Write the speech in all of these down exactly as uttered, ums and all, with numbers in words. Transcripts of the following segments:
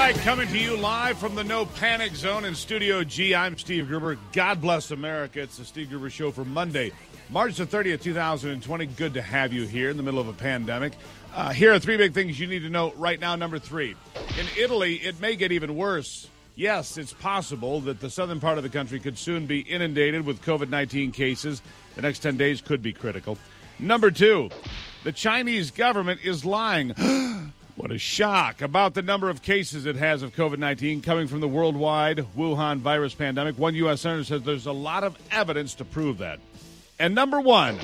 right, coming to you live from the No Panic Zone in Studio G. I'm Steve Gruber. God bless America. It's the Steve Gruber Show for Monday, March the thirtieth, two thousand twenty. Good to have you here in the middle of a pandemic. Uh, here are three big things you need to know right now. Number three, in Italy, it may get even worse. Yes, it's possible that the southern part of the country could soon be inundated with covid nineteen cases. The next ten days could be critical. Number two, the Chinese government is lying. What a shock about the number of cases it has of covid nineteen coming from the worldwide Wuhan virus pandemic. One U S senator says there's a lot of evidence to prove that. And number one,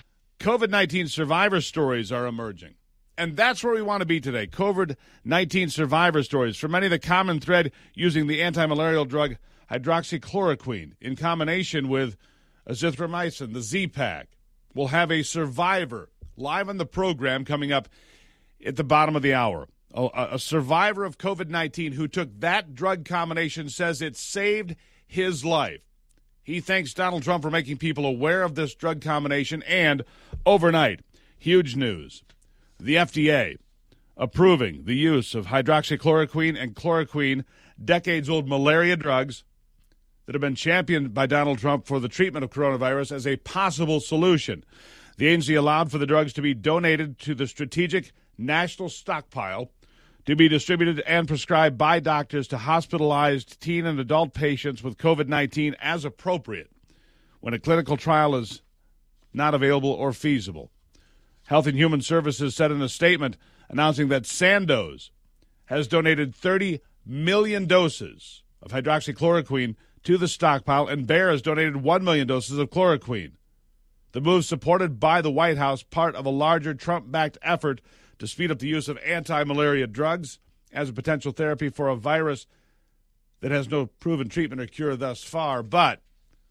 covid nineteen survivor stories are emerging. And that's where we want to be today, covid nineteen survivor stories. For many, the common thread using the anti-malarial drug hydroxychloroquine in combination with azithromycin, the Z-Pak, will have a survivor live on the program coming up at the bottom of the hour. A, a survivor of covid nineteen who took that drug combination says it saved his life. He thanks Donald Trump for making people aware of this drug combination. And overnight, huge news. The F D A approving the use of hydroxychloroquine and chloroquine, decades-old malaria drugs that have been championed by Donald Trump for the treatment of coronavirus as a possible solution. The agency allowed for the drugs to be donated to the Strategic National Stockpile to be distributed and prescribed by doctors to hospitalized teen and adult patients with covid nineteen as appropriate when a clinical trial is not available or feasible. Health and Human Services said in a statement announcing that Sandoz has donated thirty million doses of hydroxychloroquine to the stockpile, and Bayer has donated one million doses of chloroquine. The move supported by the White House, part of a larger Trump-backed effort to speed up the use of anti-malaria drugs as a potential therapy for a virus that has no proven treatment or cure thus far. But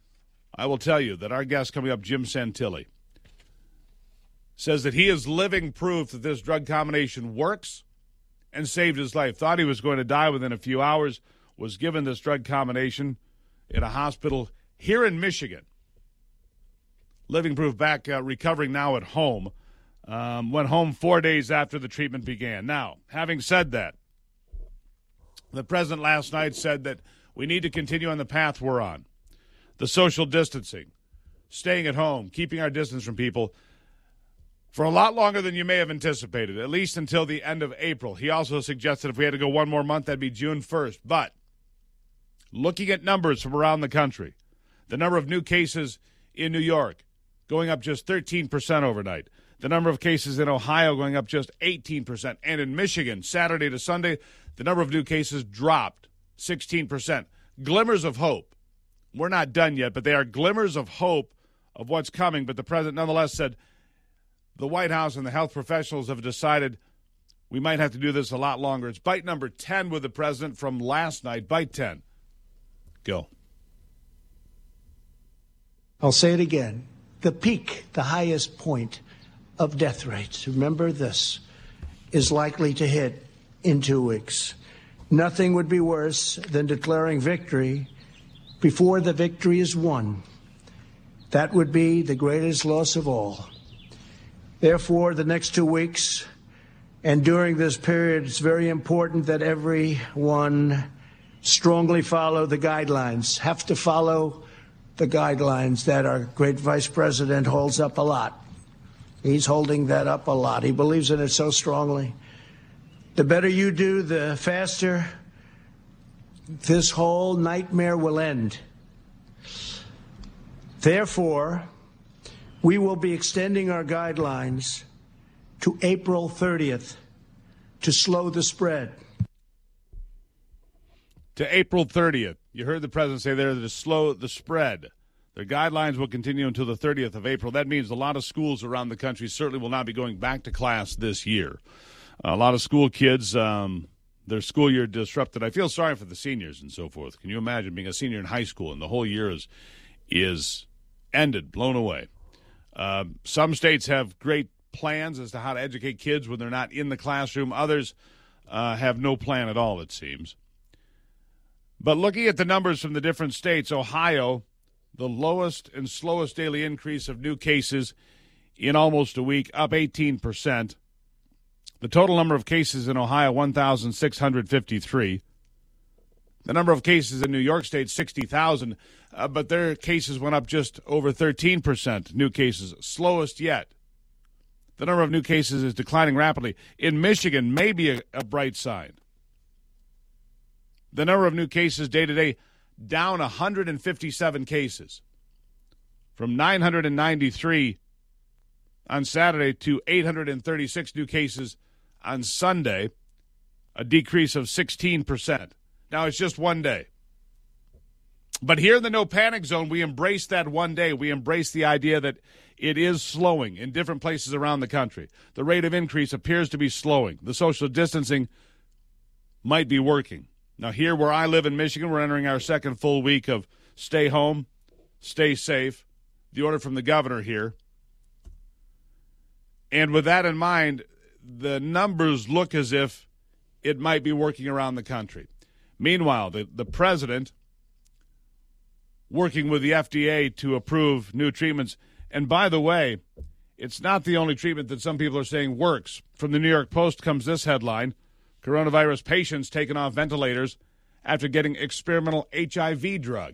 I will tell you that our guest coming up, Jim Santilli, says that he is living proof that this drug combination works and saved his life. Thought he was going to die within a few hours, was given this drug combination in a hospital here in Michigan. Living proof back, uh, recovering now at home. Um, went home four days after the treatment began. Now, having said that, the president last night said that we need to continue on the path we're on. The social distancing, staying at home, keeping our distance from people for a lot longer than you may have anticipated, at least until the end of April. He also suggested if we had to go one more month, that'd be June first. But looking at numbers from around the country, the number of new cases in New York going up just thirteen percent overnight. The number of cases in Ohio going up just eighteen percent. And in Michigan, Saturday to Sunday, the number of new cases dropped sixteen percent. Glimmers of hope. We're not done yet, but they are glimmers of hope of what's coming. But the president nonetheless said the White House and the health professionals have decided we might have to do this a lot longer. It's bite number ten with the president from last night. Bite ten. Go. I'll say it again. The peak, the highest point of death rates, remember this, is likely to hit in two weeks. Nothing would be worse than declaring victory before the victory is won. That would be the greatest loss of all. Therefore, the next two weeks and during this period, it's very important that everyone strongly follow the guidelines, have to follow the guidelines that our great vice president holds up a lot. He's holding that up a lot. He believes in it so strongly. The better you do, the faster this whole nightmare will end. Therefore, we will be extending our guidelines to April thirtieth to slow the spread. To April thirtieth. You heard the president say there to slow the spread. Their guidelines will continue until the thirtieth of April. That means a lot of schools around the country certainly will not be going back to class this year. A lot of school kids, um, their school year disrupted. I feel sorry for the seniors and so forth. Can you imagine being a senior in high school and the whole year is is ended, blown away? Uh, some states have great plans as to how to educate kids when they're not in the classroom. Others uh, have no plan at all, it seems. But looking at the numbers from the different states, Ohio, the lowest and slowest daily increase of new cases in almost a week, up eighteen percent. The total number of cases in Ohio, one thousand six hundred fifty-three. The number of cases in New York State, sixty thousand, uh, but their cases went up just over thirteen percent, new cases, slowest yet. The number of new cases is declining rapidly. In Michigan, maybe a, a bright sign. The number of new cases day to day, down one hundred fifty-seven cases, from nine hundred ninety-three on Saturday to eight hundred thirty-six new cases on Sunday, a decrease of sixteen percent. Now, it's just one day. But here in the no panic zone, we embrace that one day. We embrace the idea that it is slowing in different places around the country. The rate of increase appears to be slowing. The social distancing might be working. Now, here where I live in Michigan, we're entering our second full week of stay home, stay safe, the order from the governor here. And with that in mind, the numbers look as if it might be working around the country. Meanwhile, the, the president working with the F D A to approve new treatments. And by the way, it's not the only treatment that some people are saying works. From the New York Post comes this headline: coronavirus patients taken off ventilators after getting experimental H I V drug.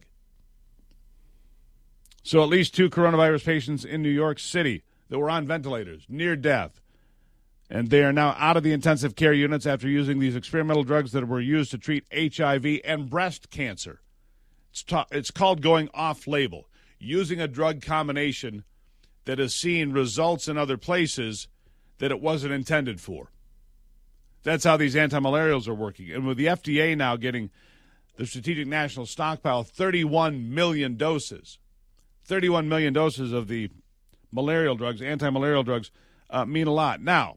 So at least two coronavirus patients in New York City that were on ventilators, near death. And they are now out of the intensive care units after using these experimental drugs that were used to treat H I V and breast cancer. It's, ta- it's called going off-label, using a drug combination that has seen results in other places that it wasn't intended for. That's how these anti-malarials are working. And with the F D A now getting the Strategic National Stockpile, thirty-one million doses, thirty-one million doses of the malarial drugs, anti-malarial drugs, uh, mean a lot. Now,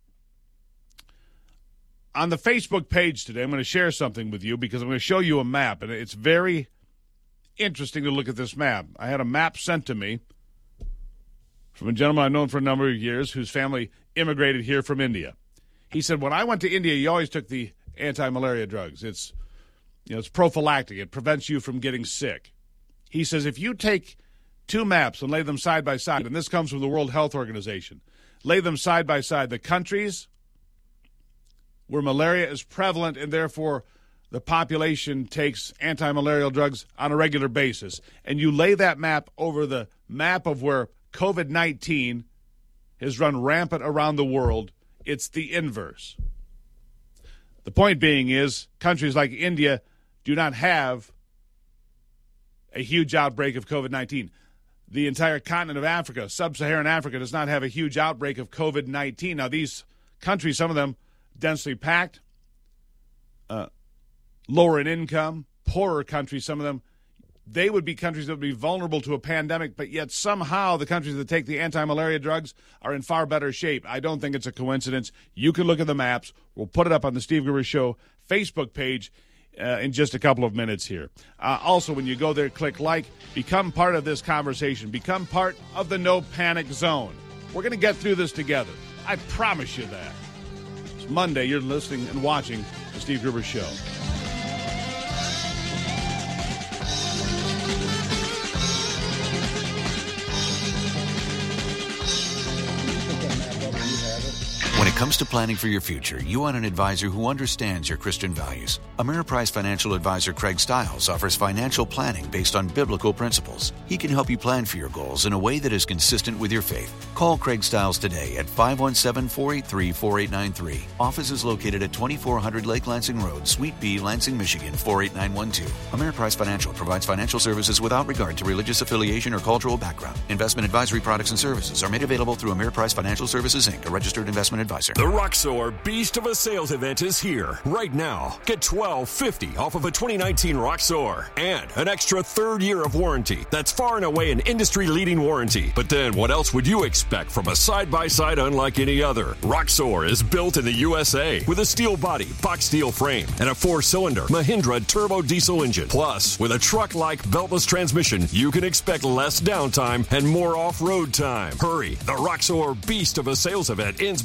on the Facebook page today, I'm going to share something with you because I'm going to show you a map, and it's very interesting to look at this map. I had a map sent to me from a gentleman I've known for a number of years whose family immigrated here from India. He said, when I went to India, you always took the anti-malaria drugs. It's, you know, it's prophylactic. It prevents you from getting sick. He says, if you take two maps and lay them side by side, and this comes from the World Health Organization, lay them side by side, the countries where malaria is prevalent and therefore the population takes anti-malarial drugs on a regular basis, and you lay that map over the map of where COVID nineteen has run rampant around the world, it's the inverse. The point being is countries like India do not have a huge outbreak of COVID nineteen. The entire continent of Africa, sub-Saharan Africa, does not have a huge outbreak of COVID nineteen. Now, these countries, some of them densely packed, uh, lower in income, poorer countries, some of them, they would be countries that would be vulnerable to a pandemic, but yet somehow the countries that take the anti-malaria drugs are in far better shape. I don't think it's a coincidence. You can look at the maps. We'll put it up on the Steve Gruber Show Facebook page uh, in just a couple of minutes here. Uh, also, when you go there, click like, become part of this conversation, become part of the No Panic Zone. We're going to get through this together. I promise you that. It's Monday. You're listening and watching the Steve Gruber Show. When it comes to planning for your future, you want an advisor who understands your Christian values. Ameriprise financial advisor Craig Stiles offers financial planning based on biblical principles. He can help you plan for your goals in a way that is consistent with your faith. Call Craig Stiles today at five one seven, four eight three, four eight nine three. Office is located at twenty-four hundred Lake Lansing Road, Suite B, Lansing, Michigan, four eight nine one two. Ameriprise Financial provides financial services without regard to religious affiliation or cultural background. Investment advisory products and services are made available through Ameriprise Financial Services, Incorporated, a registered investment advisor. The Roxor Beast of a Sales event is here right now. Get twelve fifty off of a twenty nineteen Roxor and an extra third year of warranty. That's far and away an industry-leading warranty. But then what else would you expect from a side-by-side unlike any other? Roxor is built in the U S A with a steel body, box steel frame, and a four-cylinder Mahindra turbo diesel engine. Plus, with a truck-like beltless transmission, you can expect less downtime and more off-road time. Hurry! The Roxor Beast of a Sales event ends March thirty-first.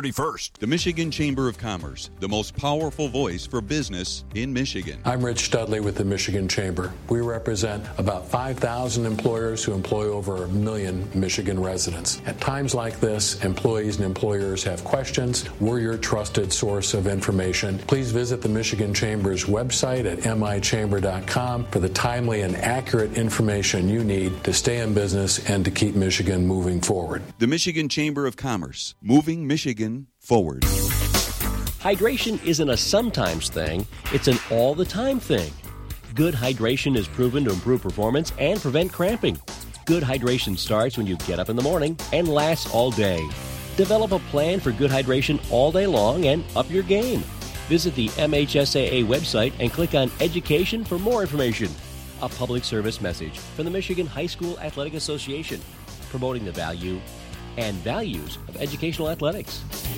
thirty-first. The Michigan Chamber of Commerce, the most powerful voice for business in Michigan. I'm Rich Studley with the Michigan Chamber. We represent about five thousand employers who employ over a million Michigan residents. At times like this, employees and employers have questions. We're your trusted source of information. Please visit the Michigan Chamber's website at m i chamber dot com for the timely and accurate information you need to stay in business and to keep Michigan moving forward. The Michigan Chamber of Commerce, moving Michigan forward. Hydration isn't a sometimes thing, it's an all-the-time thing. Good hydration is proven to improve performance and prevent cramping. Good hydration starts when you get up in the morning and lasts all day. Develop a plan for good hydration all day long and up your game. Visit the M H S A A website and click on Education for more information. A public service message from the Michigan High School Athletic Association, promoting the value and values of educational athletics.